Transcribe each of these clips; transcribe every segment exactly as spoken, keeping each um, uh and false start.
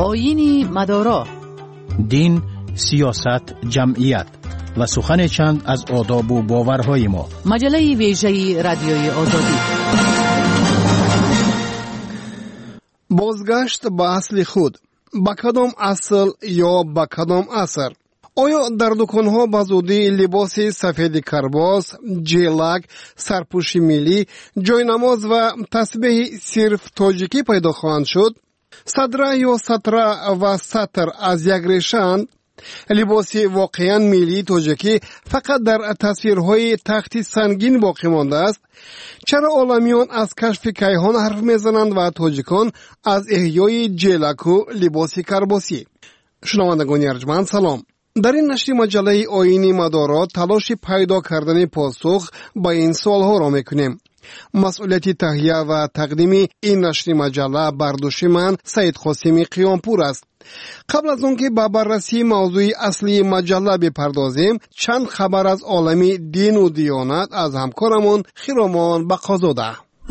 آیین مدارا، دین، سیاست، جمعیت و سخن چند از آداب و باورهای ما. مجله ویژه رادیوی آزادی. بازگشت به اصل خود، با کدام اصل یا با کدام اثر؟ آیا در دکانها به زودی لباس سفید کرباس، جیلک، سرپوش ملی، جاینماز و تسبیح صرف تاجیکی پیدا خواهند شد؟ صدره یا سطره و سطر از یک ریشه‌اند؟ لباس واقعاً ملی تاجیکی فقط در تصویرهای تختی سنگین باقی مانده است؟ چرا عالمیان از کشف کیهان حرف میزنند و تاجیکان از احیای جیلک و لباس کرباسی؟ شنوندگان ارجمند سلام. در این نشر مجله آیین مدارا تلاش پیدا کردن پاسخ با این سوالها را میکنیم. مسئولیت تهیه و تقدیم این نشر مجله بر دوش من سید قاسمی قیامپور است. قبل از اون که به بررسی موضوع اصلی مجله بپردازیم، چند خبر از عالم دین و دیانت از همکارمون خیرامان بقازاده.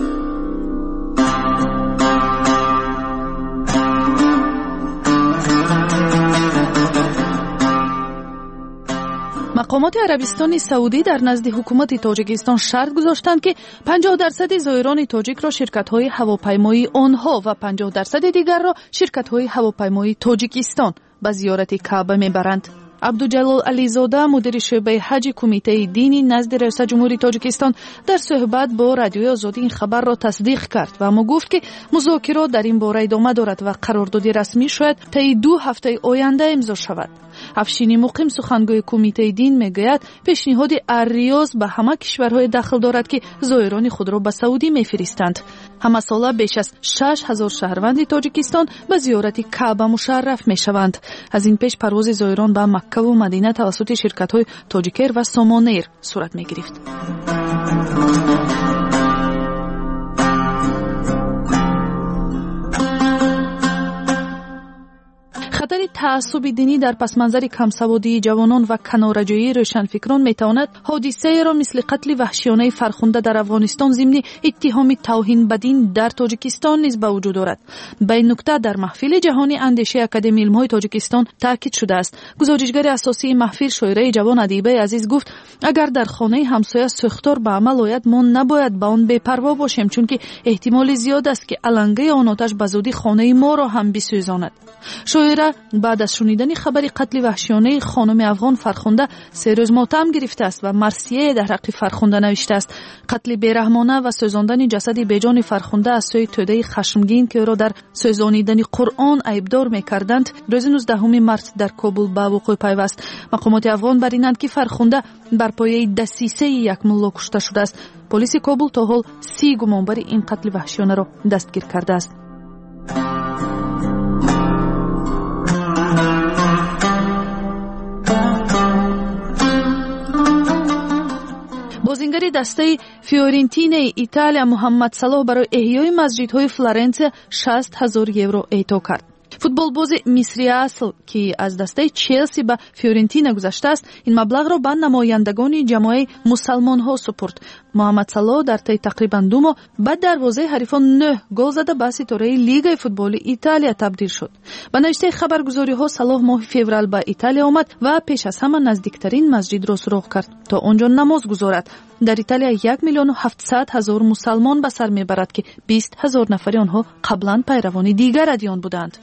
مقامات عربستان سعودی در نزد حکومت تاجیکستان شرط گذاشتند که پنجاه درصد زائران تاجیک را شرکت‌های هواپیمایی آنها و پنجاه درصد دیگر را شرکت‌های هواپیمایی تاجیکستان به زیارت کعبه میبرند. عبدالجلال علیزاده مدیر شعبه حج کمیته دینی نزد رئیس جمهوری تاجیکستان در صحبت با رادیوی آزادی این خبر را تصدیق کرد و اما گفت که مذاکرات در این باره ادامه دارد و قرارداد رسمی شاید طی دو هفته آینده امضا شود. افشین مقیم سخنگوی کمیته دین میگوید پیشنهاد الریاض به همه کشورهای داخل دارد که زائران خود را به سعودی میفرستند. همه ساله بیش از شش هزار شهروند تاجیکستان به زیارت کعبه مشرف میشوند. از این پیش پرواز زائران به مکه و مدینه توسط شرکت‌های تاجیکر و سامانیر صورت میگرفت. خطر تعصب دینی در پسمنظر کمسوادی جوانان و کناره‌جویی روشنفکران میتواند حادثه را مثل قتل وحشیانه فرخنده در افغانستان ضمن اتهام توهین به دین در تاجیکستان نیز به وجود آورد. به این نکته در محفل جهانی اندیشه اکادمی علم‌های تاجیکستان تاکید شده است. گزارشگر اساسی محفل شاعره جوان ادیبه عزیز گفت اگر در خانه همسایه سوختار به عمل آید ما نباید به آن بی‌پروا باشیم، چون که احتمال زیاد است که علنگه آن آتش به زودی خانه ما را هم بسوزاند. شاعره بعد از شنیدن خبر قتل وحشیانه خانم افغان فرخنده سه روز ماتم گرفته است و مرثیه در حق فرخنده نوشته است. قتل بیرحمانه و سوزاندن جسد بیجان فرخنده از سوی توده خشمگین که او را در سوزانیدن قرآن عیبدار می‌کردند روز نوزدهم مارس در کابل به وقوع پیوست. مقامات افغان برینند که فرخنده بر پایه دسیسه یک ملا کشته شده است. پلیس کابل تا حال سی گمانبر این قتل وحشیانه را دستگیر کرده است. بازیگر دسته فیورنتینای ایتالیا محمد صلاح برای احیای مسجدهای فلورانسیا شصت هزار یورو اعطا کرد. فوتبال باز مصری اصل که از دسته چلسی به فیورنتینا گذشته است این مبلغ را به نمایندگان جماعت مسلمان ها سپرد. محمد صلاح در طی تقریبا دو ماه بعد دروازه حریفان نه گل زده به ستاره لیگ فوتبال ایتالیا تبدیل شد. به نوشته خبرگزاری ها صلاح ماه فوریه به ایتالیا آمد و پیش از همه نزدیکترین مسجد را سراغ کرد تا آنجا نماز گزارد. در ایتالیا یک میلیون و هفتصد هزار مسلمان به سر میبرد که بیست هزار نفر آنها قبلا پیروان دیگر ادیان بودند.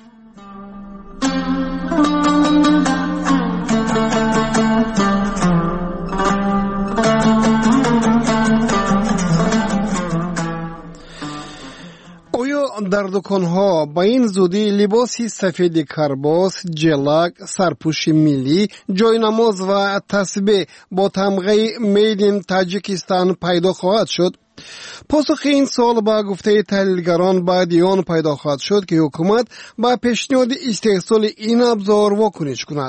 آیا در دکانها با این زودی لباسی سفید کرباس، جلک، سرپوش ملی، جاینماز و تسبیح با تمغه مید این تاجیکستان پیدا خواهد شد؟ پاسخ این سوال با گفته تحلیلگران بعد آن پیدا خواهد شد که حکومت با پیشنهاد استحصال این ابزار واکنش کند.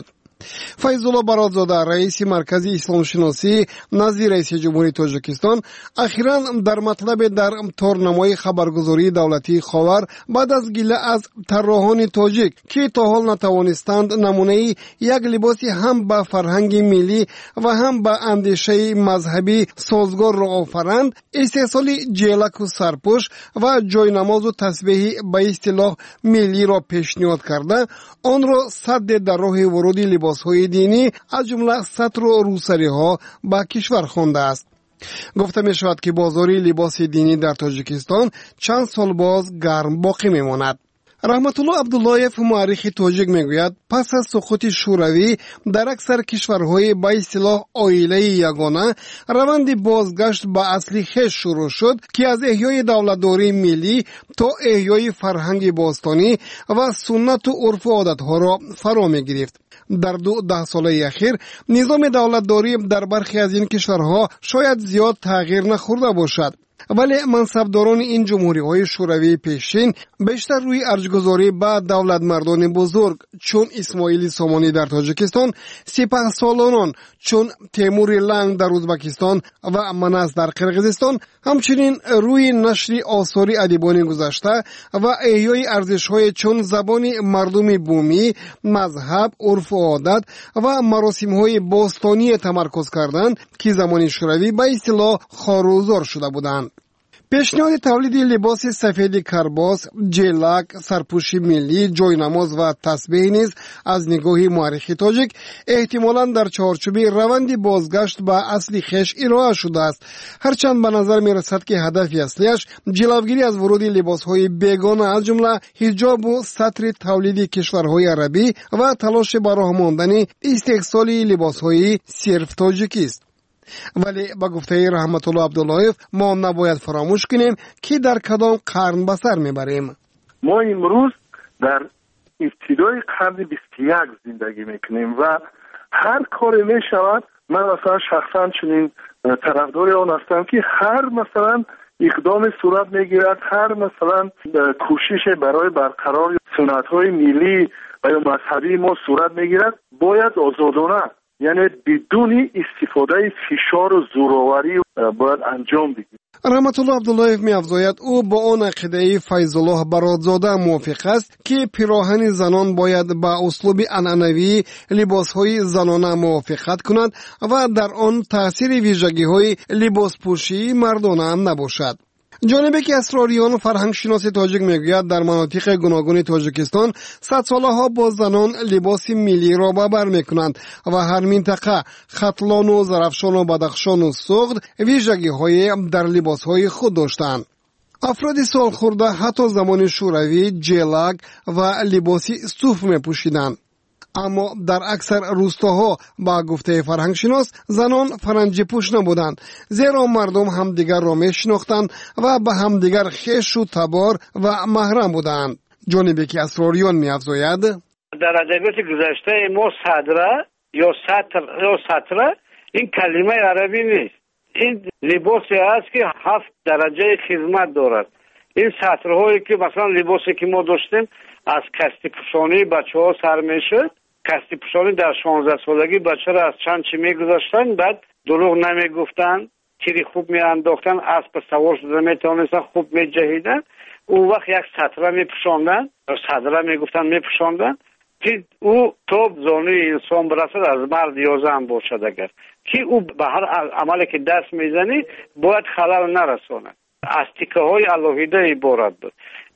فیض‌الله برادزاده رئیس مرکز اسلام شناسی نزد رئیس جمهوری تاجیکستان اخیراً در مطلب در تورنمای خبرگزاری دولتی خاور بعد از گله از طراحان تاجیک که تا حال نتوانستند نمونه یک لباسی هم به فرهنگ ملی و هم به اندیشه مذهبی سازگار را آفرند، استحصال جیلک و سرپوش و جاینماز و تسبیح به اصطلاح ملی را پیشنهاد کرده، آن را سد در راه ورود لباس‌های دینی از جمله ستر و روسری‌ها به کشور خوانده است. گفته می شود که بازار لباس دینی در تاجیکستان چند سال باز گرم باقی می ماند. رحمت الله عبداللهیف مورخ تاجیک میگوید پس از سقوط شوروی در اکثر کشورهای با اصطلاح عائله یگانه روند بازگشت به اصلی خویش شروع شد که از احیای دولتداری ملی تا احیای فرهنگ باستانی و سنت و عرف و عادتها را فرا میگرفت. در دو ده ساله اخیر نظام دولتداری در برخی از این کشورها شاید زیاد تغییر نخورده باشد، ولی منصبداران این جمهوری های شوروی پیشین بیشتر روی ارجگذاری به دولت مردان بزرگ چون اسماعیل سامانی در تاجیکستان، سپهسالاران چون تیمور لنگ در ازبکستان و منس در قرقیزستان، همچنین روی نشر آثار ادیبان گذشته و احیای ارزش‌های چون زبان مردم بومی، مذهب، عرف و عادت و مراسم‌های باستانی تمرکز کردند که زمان شوروی به اصطلاح خاروزار شده بودند. پیشنهاد تولید لباس سفید کرباس، جیلک، سرپوشی ملی، جاینماز و تسبیح نیز از نگاه مورخ تاجیک احتمالاً در چارچوب روند بازگشت به اصل خویش ارائه شده است، هرچند به نظر می رسد که هدف اصلیش جلوگیری از ورود لباس‌های بیگانه از جمله حجاب و ستر تولید کشورهای عربی و تلاش به راه ماندن استحصال لباس‌های صرف تاجیکی است. ولی با گفته رحمت الله عبداللهیف ما نباید فراموش کنیم که در کدام قرن به سر میبریم. ما امروز در ابتدای قرن بیست و یک زندگی میکنیم و هر کاری میشود. من مثلا شخصا چنین طرفدار آن هستم که هر مثلا اقدام صورت میگیرد، هر مثلا کوشش برای برقرار سنت های ملی و یا مذهبی ما صورت میگیرد باید آزادانه، یعنی بدون استفاده فشار و زورآوری باید انجام بگیرد. رحمت الله عبداللهیف می افزاید او با آن عقیده فیض‌الله برادزاده موافق است که پیراهن زنان باید با اسلوب عنعنوی لباس‌های زنانه موافقت کنند و در آن تأثیر ویژگی‌های لباس پوشی مردانه نباشد. جانبه که اسراریان فرهنگ شناس تاجیک میگوید در مناطق گوناگون تاجیکستان صد ساله ها با زنان لباس ملی را به بر میکنند و هر منطقه ختلان و زرفشان و بدخشان و سغد ویژگی های در لباس های خود داشتند. افراد سال خورده حتی زمان شوروی جیلک و لباسی صوف می پوشیدند. اما در اکثر روستاها با گفته فرهنگ شناس زنان فرنجی پوش نبودند، زیرا مردم همدیگر را می شناختند و به همدیگر خویش و تبار و محرم بودند. جانبی که اسراریان می افزاید در ادبیات گذشته ما صدره یا سطر یا سطره این کلمه عربی نیست، این لباسی است که هفت درجه خدمت دارد. این سطرهایی که مثلا لباسی که ما داشتیم از کستی پوشانی بچه ها سر می شد، کستی پوشانی در شانزده سالگی بچه را از چند چی می گذاشتن، بعد دروغ نمی گفتن، تیری خوب می انداختن، اسب سوار شده می توانستن خوب می جهیدن، اون وقت یک سطره می پوشاندن، صدره می گفتن می پوشاندن که او تا زانوی انسان برسد از مرد یا زن باشد، اگر که او به هر عملی که دست می زنی باید خلل نرساند، از تیکه های الهیده عبارت بود.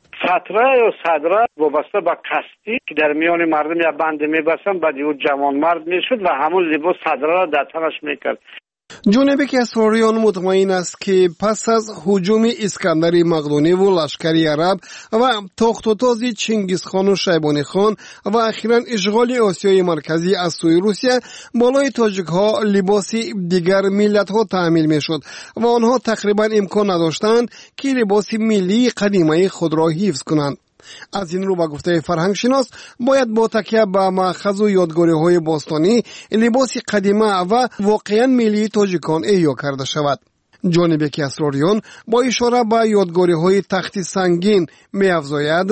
سطره یا صدره وابسته به کستی که در میان مردم یا بند میبستن، بعد او جوان مرد میشد و همون لباس صدره را در تنش میکرد. جانبی که اسراریان مطمئن است که پس از هجوم اسکندر مقدونی و لشکری عرب و تاخت و تاز چنگیزخان و شیبانی خان و اخیراً اشغال آسیای مرکزی از سوی روسیه، بالای تاجیک ها لباسی دیگر ملت ها تعمیل می شد و آنها تقریبا امکان نداشتند که لباس ملی قدیمی خود را حفظ کنند. از این رو با گفته فرهنگ شناس باید با تکیه به مأخذ و یادگاری های باستانی لباس قدیمه و واقعا ملی تاجیکان احیا کرده شود. جانبی که اسراریان با اشاره به یادگاری های تخت سنگین می افزاید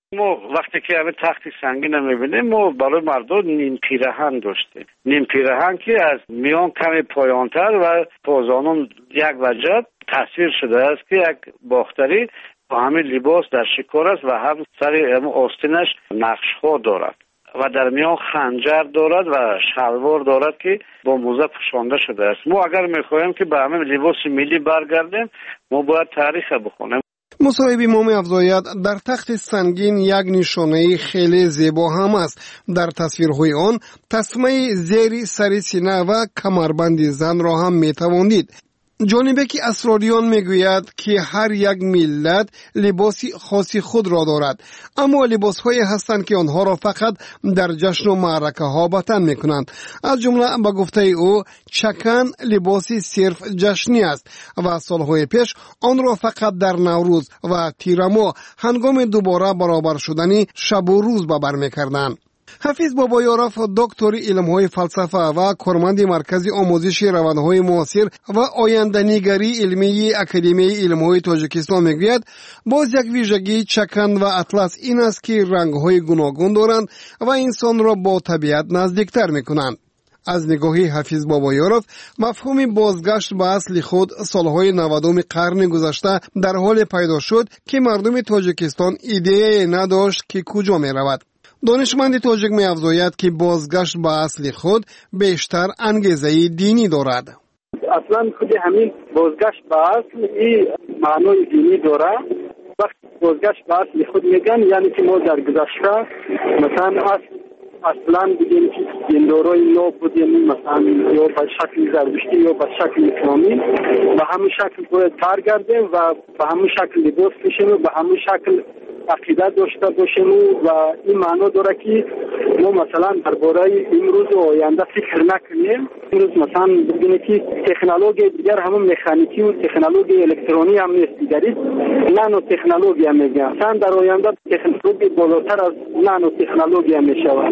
ما وقتی که همه تخت سنگین میبینیم ما برای مردم نیم پیراهن داشتیم. نیم پیراهن که از میان کمی پایانتر و پازانون یک وجب تصویر شده است که یک باختری با همین لباس در شکار است و هم سر آستینش نقش‌ها دارد و در میان خنجر دارد و شلوار دارد که با موزه پوشانده شده است. ما اگر میخواهیم که به همین لباس ملی برگردیم ما باید تاریخ بخونیم. مصاحب ما می‌افزاید در تخت سنگین یک نشانه خیلی زیبا هم است. در تصویرهای آن تسمه زیر سر سینه و کمربند زن را هم می‌توانید. جانبه که اسراریان میگوید که هر یک ملت لباسی خاصی خود را دارد، اما لباسهایی هستند که آنها را فقط در جشن و معرکه ها به تن میکنند. از جمله به گفته او چکن لباسی صرف جشنی است و سالهای پیش آن را فقط در نوروز و تیرماه هنگام دوباره برابر شدن شب و روز به بر میکردند. حفیظ بابایارف دکتر علم‌های فلسفه و کارمند مرکز آموزش روندهای معاصر و آینده‌نگری علمی اکادمی علم‌های تاجیکستان میگوید باز یک ویژگی چکن و اطلس این است که رنگ‌های گوناگون دارند و انسان را با طبیعت نزدیکتر می‌کنند. از نگاهی حفیظ بابایارف مفهوم بازگشت به اصل خود سالهای نودم قرن گذشته در حال پیدا شد که مردم تاجیکستان ایده نداشت که کجا می‌رود. دانشمند تاجیک می افزاید که بازگشت به اصل خود بیشتر انگیزه دینی دارد. اصلا خود همین بازگشت به اصل این معنای دینی دارد. وقتی بازگشت به اصل خود میگن یعنی که ما در گذشته مثلا اصل اصلا بگیم که دیندارای نو بودیم، مثلا یا به شکل زرتشتی یا به شکل اسلامی به همین شکل باید برگردیم و به همین شکل لباس بپوشیم و به همین شکل عقیده داشته باشیم و این معنا داره که ما مثلا درباره امروز و آینده فکر نکنیم. امروز مثلا ببینید که تکنولوژی دیگر همون مکانیکی و تکنولوژی الکترونی هم نیست، دیگری نانو تکنولوژی هم میگن. مثلا در آینده تکنولوژی بالاتر از نانو تکنولوژی هم میشود.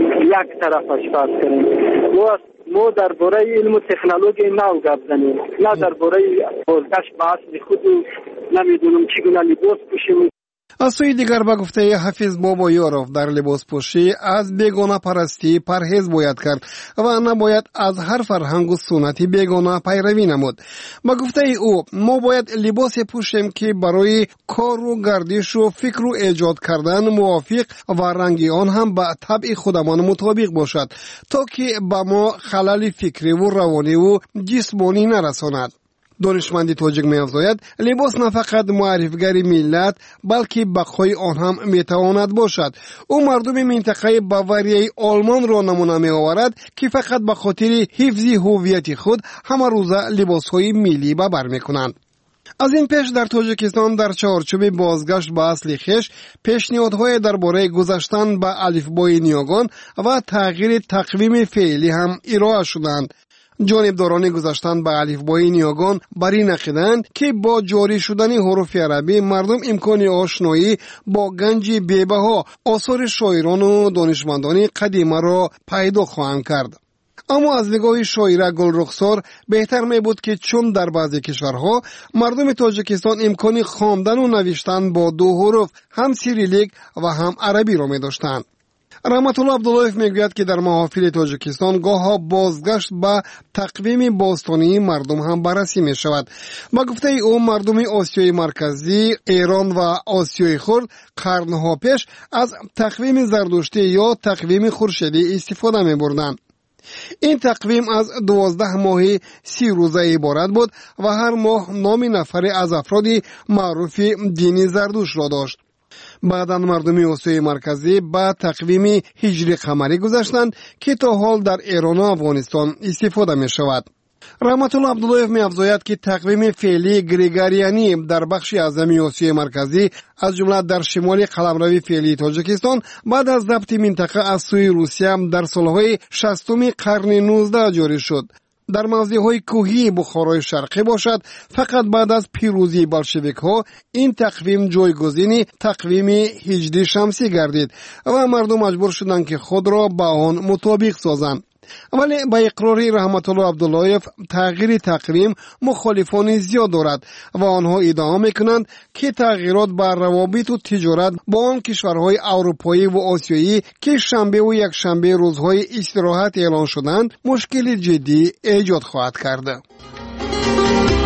یک طرفش فرض کنیم ما ما درباره علم و تکنولوژی نو گپ زنیم، نه درباره بازگشت به اصل خود نمیدونم چگونه لباس پوشیم. از سوی دیگر به گفته حفیظ بابایارف در لباس پوشی از بیگانه پرستی پرهیز باید کرد و نباید از هر فرهنگ و سنتی بیگانه پیروی نمود. به گفته او ما باید لباس پوشیم که برای کار و گردش و فکر و ایجاد کردن موافق و رنگی آن هم به طبع خودمان مطابق باشد تا که به ما خلل فکری و روانی و جسمانی نرساند. دانشمندی تاجیک می‌افزاید لباس نه فقط معرفی‌گر ملت بلکه بقای آن هم می‌تواند باشد. او مردم منطقه باواریای آلمان را نمونه می‌آورد که فقط به خاطر حفظ هویت خود همه روزه لباس‌های ملی به بر می‌کنند. از این پیش در تاجیکستان در چارچوب بازگشت به اصل خویش پیشنهادهای درباره گذشتن به الفبای نیاگان و تغییر تقویم فعلی هم ارائه شدند. جانبداران گذاشتن به الفبای نیاگان بر این عقیده‌اند که با جاری شدن حروف عربی مردم امکان آشنایی با گنج بی‌بها آثار شاعران و دانشمندان قدیمه را پیدا خواهند کرد. اما از نگاه شاعره گلرخسار بهتر می بود که چون در بعضی کشورها مردم تاجیکستان امکان خواندن و نوشتن با دو حروف هم سیریلیک و هم عربی را می داشتند. رحمت الله عبداللهیف میگوید که در محافل تاجیکستان گاه ها بازگشت به تقویم باستانی مردم هم بررسی می شود. با گفته او مردم آسیای مرکزی، ایران و آسیای خرد قرنها پیش از تقویم زردشتی یا تقویم خورشیدی استفاده می بردند. این تقویم از دوازده ماهی سی روزه عبارت بود و هر ماه نام نفری از افراد معروف دینی زردوش را داشت. بعداً مردم آسیای مرکزی با تقویم هجری قمری گذشتند که تا حال در ایران و افغانستان استفاده می شود. رحمت الله عبداللهیف می افزاید که تقویم فعلی گریگوریانی در بخش اعظم آسیای مرکزی از جمله در شمال قلمرو فعلی تاجیکستان بعد از ضبط منطقه از سوی روسیه در سالهای شصتم قرن نوزدهم جاری شد. در موضع‌های کوهی بخارای شرقی باشد فقط بعد از پیروزی بلشویک ها این تقویم جایگزین تقویم هجری شمسی گردید و مردم مجبور شدند که خود را با آن مطابق سازند. ولی با اقرار رحمت الله عبداللهیف تغییر تقویم مخالفان زیاد دارد و آنها ادعا میکنند که تغییرات بر روابط و تجارت با آن کشورهای اروپایی و آسیایی که شنبه و یک شنبه روزهای استراحت اعلان شدند مشکل جدی ایجاد خواهد کرد.